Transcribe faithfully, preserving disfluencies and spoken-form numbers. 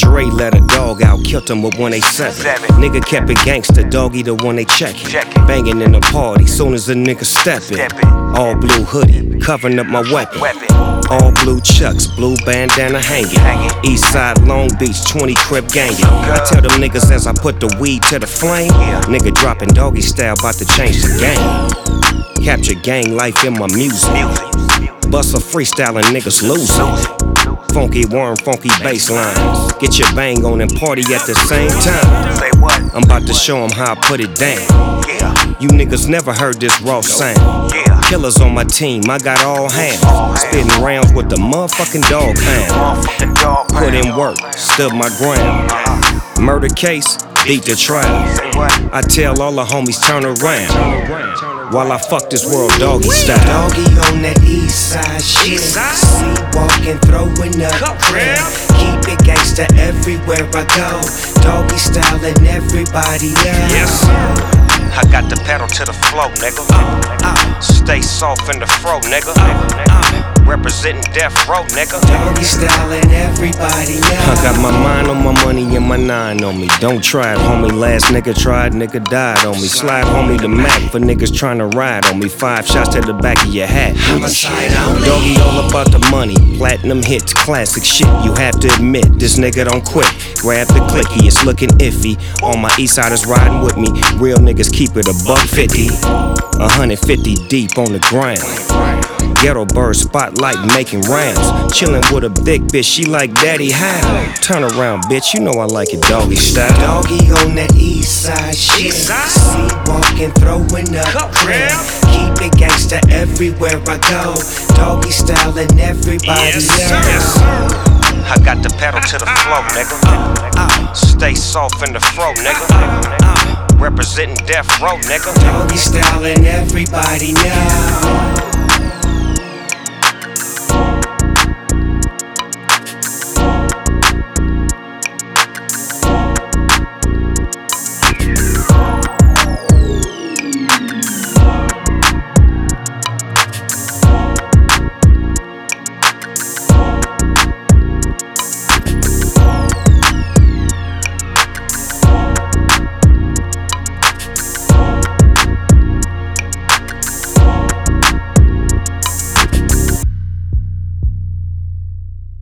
Dre let a dog out, killed him with one eighty-seven. Nigga kept it gangsta, doggy the one they checkin'. Bangin' in the party, soon as a nigga steppin'. All blue hoodie, covering up my weapon. All blue chucks, blue bandana hanging. East side Long Beach, twenty crib gangin'. I tell them niggas as I put the weed to the flame, nigga dropping doggy style, bout to change the game. Capture gang life in my music. Bust a freestyle and niggas losing. Funky worm, funky bass lines. Get your bang on and party at the same time. I'm about to show them how I put it down. You niggas never heard this raw sound. Killers on my team, I got all hands. Spitting rounds with the motherfucking dog pound. Put in work, stood my ground. Murder case, beat the trial. I tell all the homies turn around while I fuck this world doggy style. Doggy on that east side shit. Sleepwalking, throwing up crib. Keep it gangsta everywhere I go. Doggy style and everybody else. Yes, I got the pedal to the flow, nigga. Stay soft in the fro, nigga. Representing death row, nigga. Doggy style and everybody else. I got my mind on my money and my nine on me. Don't try it, homie. Last nigga tried, nigga died on me. Slide homie the Mac for niggas trying to ride on me. Five shots to the back of your hat. Doggy all about the money. Platinum hits, classic shit. You have to admit, this nigga don't quit. Grab the clicky, it's looking iffy. All my east siders riding with me. Real niggas keep it a buck fifty. A hundred fifty deep on the ground. Ghetto bird spotlight making rounds. Chillin' with a big bitch, she like daddy how? Turn around, bitch, you know I like it doggy style. Doggy on that east side shit. Sleepwalking, throwing up crib. Keep it gangsta everywhere I go. Doggy style and everybody else. Yes, I got the pedal to the flow, nigga. Stay soft in the fro, nigga. Representing death row, nigga. Doggy style and everybody know.